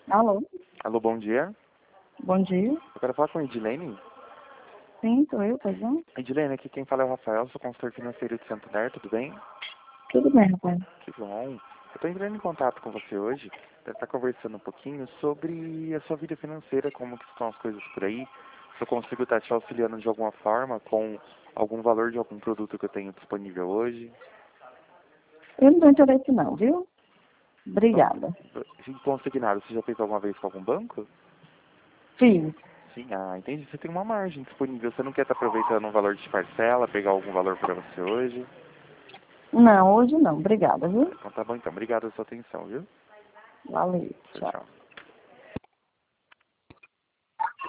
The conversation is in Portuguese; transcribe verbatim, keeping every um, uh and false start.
Alô? Alô, bom dia. Bom dia. Eu quero falar com a Edilene. Sim, sou eu, pois não? Edilene, aqui quem fala é o Rafael, sou consultor financeiro de Santander, tudo bem? Tudo bem, rapaz. Que bom. Eu estou entrando em contato com você hoje para estar conversando um pouquinho sobre a sua vida financeira, como que estão as coisas por aí, se eu consigo estar te auxiliando de alguma forma com algum valor de algum produto que eu tenho disponível hoje. Eu não tenho interesse não, viu? Então, Obrigada. consignado, você já fez alguma vez com algum banco? Fiz. Sim, ah, entendi. Você tem uma margem disponível. Você não quer estar aproveitando um valor de parcela, pegar algum valor para você hoje? Não, hoje não. Obrigada, viu? Então tá bom, então. Obrigado pela sua atenção, viu? Valeu. Tchau, Tchau. tchau.